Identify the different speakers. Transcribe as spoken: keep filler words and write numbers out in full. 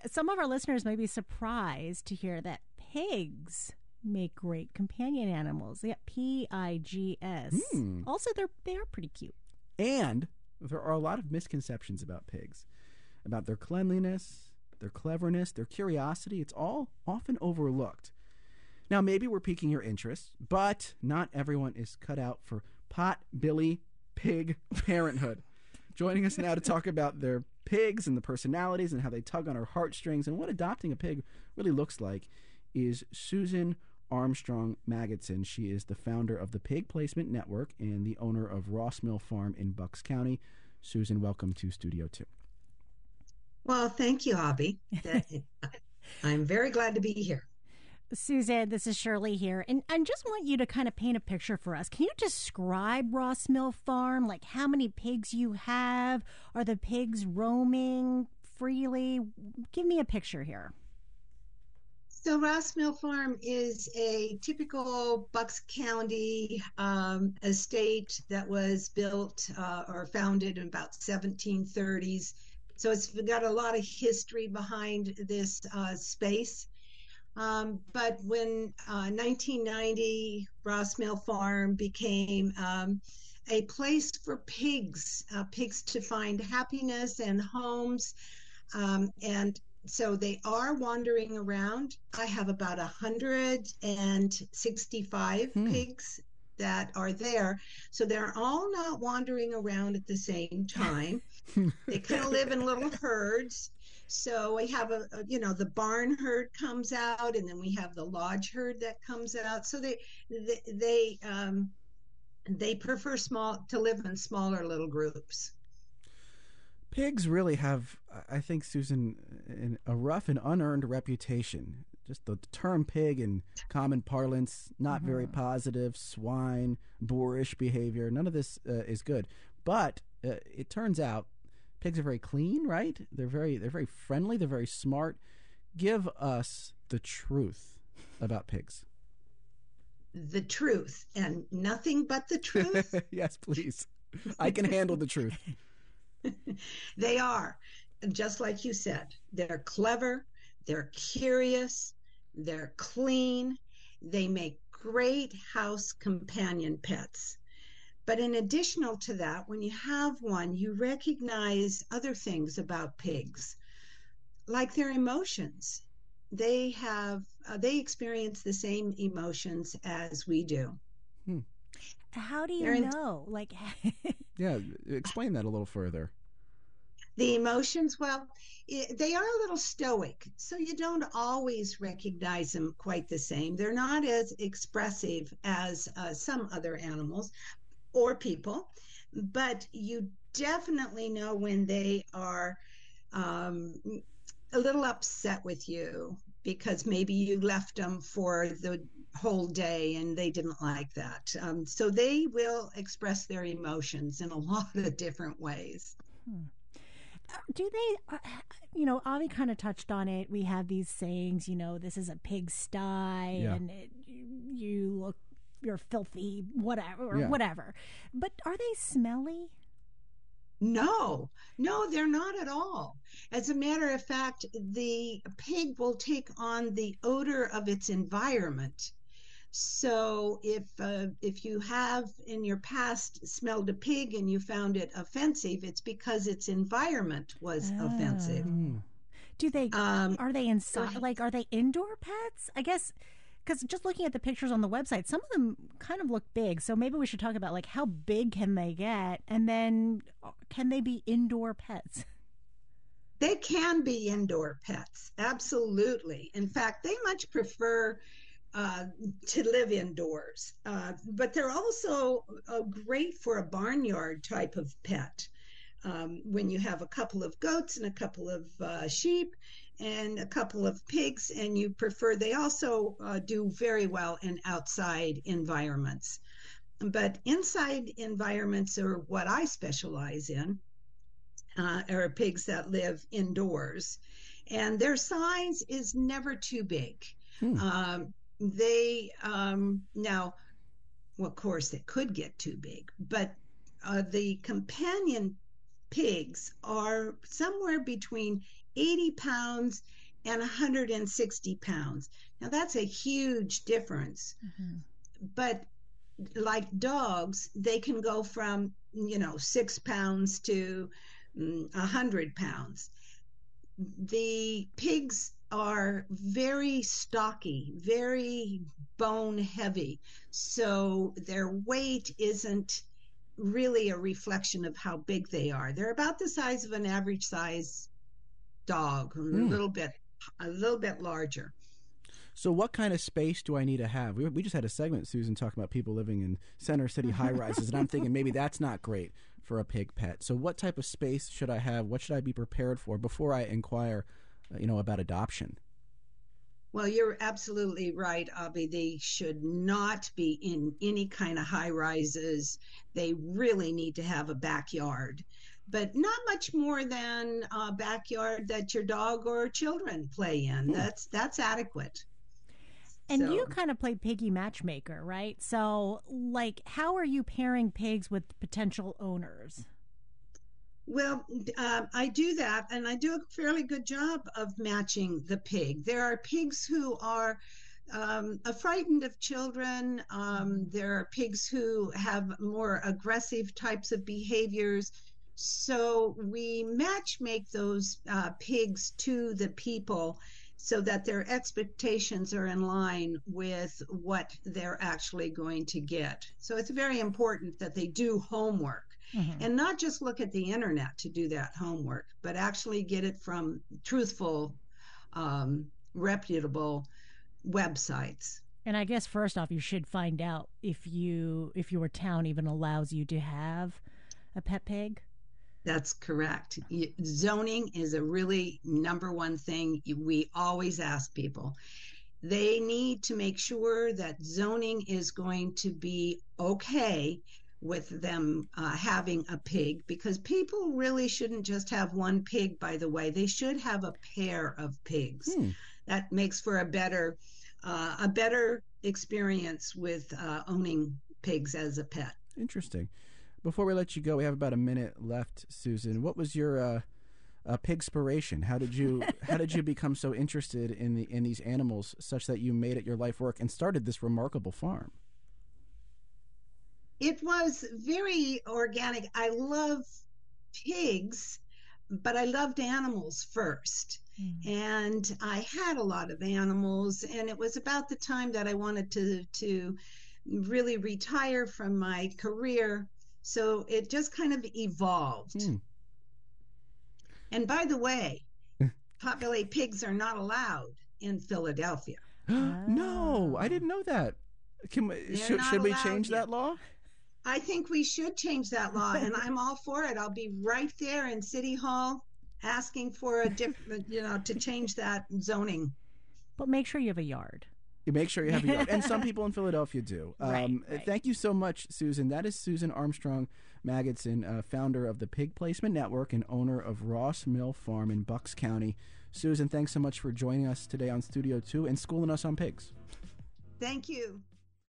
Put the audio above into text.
Speaker 1: some of our listeners may be surprised to hear that pigs make great companion animals. They got P I G S. Mm. Also, they're they are pretty cute.
Speaker 2: And there are a lot of misconceptions about pigs, about their cleanliness, their cleverness, their curiosity. It's all often overlooked. Now, maybe we're piquing your interest, but not everyone is cut out for pot-billy pig parenthood. Joining us now to talk about their pigs and the personalities and how they tug on our heartstrings and what adopting a pig really looks like is Susan Armstrong Magidson. She is the founder of the Pig Placement Network and the owner of Ross Mill Farm in Bucks County. Susan, welcome to Studio Two.
Speaker 3: Well, thank you, Abby. I'm very glad to be here.
Speaker 1: Susan, this is Shirley here, and I just want you to kind of paint a picture for us. Can you describe Ross Mill Farm? Like, how many pigs you have? Are the pigs roaming freely? Give me a picture here.
Speaker 3: So Ross Mill Farm is a typical Bucks County um, estate that was built uh, or founded in about seventeen thirties. So it's got a lot of history behind this uh, space. Um, but when uh, nineteen ninety, Ross Mill Farm became um, a place for pigs, uh, pigs to find happiness and homes. Um, and so they are wandering around. I have about one hundred sixty-five hmm. pigs that are there. So they're all not wandering around at the same time. They kind of live in little herds. So we have a, a, you know, the barn herd comes out, and then we have the lodge herd that comes out. So they, they, they, um, they prefer small to live in smaller little groups.
Speaker 2: Pigs really have, I think, Susan, a rough and unearned reputation. Just the term pig in common parlance, not mm-hmm. very positive, swine, boorish behavior. None of this uh, is good. But uh, it turns out pigs are very clean, right? They're very they're very friendly. They're very smart. Give us the truth about pigs.
Speaker 3: The truth and nothing but the truth?
Speaker 2: Yes, please. I can handle the truth.
Speaker 3: They are, just like you said, they're clever, they're curious, they're clean, they make great house companion pets. But in addition to that, when you have one, you recognize other things about pigs, like their emotions. They have, uh, they experience the same emotions as we do.
Speaker 1: Hmm. How do you in- know? Like,
Speaker 2: yeah, explain that a little further.
Speaker 3: The emotions, well, it, they are a little stoic, so you don't always recognize them quite the same. They're not as expressive as uh, some other animals or people, but you definitely know when they are um, a little upset with you because maybe you left them for the whole day and they didn't like that. Um, so they will express their emotions in a lot of different ways.
Speaker 1: Hmm. Do they, uh, you know, Avi kind of touched on it. We have these sayings, you know, this is a pigsty yeah. and it, you, you look, you're filthy, whatever, or yeah. whatever. But are they smelly?
Speaker 3: No, no, they're not at all. As a matter of fact, the pig will take on the odor of its environment. So if uh, if you have in your past smelled a pig and you found it offensive, it's because its environment was oh. offensive.
Speaker 1: Do they, um, are they inside, like, are they indoor pets? I guess, because just looking at the pictures on the website, some of them kind of look big. So maybe we should talk about, like, how big can they get? And then can they be indoor pets?
Speaker 3: They can be indoor pets. Absolutely. In fact, they much prefer Uh, to live indoors. Uh, but they're also uh, great for a barnyard type of pet. Um, when you have a couple of goats and a couple of uh, sheep and a couple of pigs, and you prefer, they also uh, do very well in outside environments. But inside environments are what I specialize in, uh, are pigs that live indoors. And their size is never too big. Hmm. Um, They um, now, well, of course, they could get too big, but uh, the companion pigs are somewhere between eighty pounds and one hundred sixty pounds. Now, that's a huge difference. Mm-hmm. But like dogs, they can go from, you know, six pounds to um, one hundred pounds. The pigs are very stocky, very bone heavy. So their weight isn't really a reflection of how big they are. They're about the size of an average size dog, mm. a little bit, a little bit larger.
Speaker 2: So what kind of space do I need to have? We, we just had a segment, Susan, talking about people living in center city high rises, and I'm thinking maybe that's not great for a pig pet. So what type of space should I have? What should I be prepared for before I inquire, uh, you know, about adoption?
Speaker 3: Well, you're absolutely right, Abby. They should not be in any kind of high rises. They really need to have a backyard, but not much more than a backyard that your dog or children play in. Hmm. That's that's adequate.
Speaker 1: And so, you kind of play piggy matchmaker, right? So, like, how are you pairing pigs with potential owners?
Speaker 3: Well, uh, I do that, and I do a fairly good job of matching the pig. There are pigs who are um, frightened of children. Um, there are pigs who have more aggressive types of behaviors. So we match make those uh, pigs to the people so that their expectations are in line with what they're actually going to get. So it's very important that they do homework. Mm-hmm. And not just look at the internet to do that homework, but actually get it from truthful, um, reputable websites.
Speaker 1: And I guess first off, you should find out if you if your town even allows you to have a pet pig.
Speaker 3: That's correct. Zoning is a really number one thing we always ask people. They need to make sure that zoning is going to be okay with them uh, having a pig, because people really shouldn't just have one pig, by the way. They should have a pair of pigs. Hmm. That makes for a better uh, a better experience with uh, owning pigs as a pet.
Speaker 2: Interesting. Before we let you go, we have about a minute left, Susan. What was your uh, uh, pigspiration? How did you how did you become so interested in the in these animals such that you made it your life work and started this remarkable farm?
Speaker 3: It was very organic. I love pigs, but I loved animals first. Mm. And I had a lot of animals, and it was about the time that I wanted to, to really retire from my career. So it just kind of evolved. Mm. And by the way, potbelly pigs are not allowed in Philadelphia.
Speaker 2: No, I didn't know that. Can we, should, should we change yet. that law?
Speaker 3: I think we should change that law, and I'm all for it. I'll be right there in City Hall asking for a different, you know, to change that zoning.
Speaker 1: But make sure you have a yard.
Speaker 2: You make sure you have a yard. And some people in Philadelphia do. Um,
Speaker 1: right, right.
Speaker 2: Thank you so much, Susan. That is Susan Armstrong Magidson, uh, founder of the Pig Placement Network and owner of Ross Mill Farm in Bucks County. Susan, thanks so much for joining us today on Studio two and schooling us on pigs.
Speaker 3: Thank you.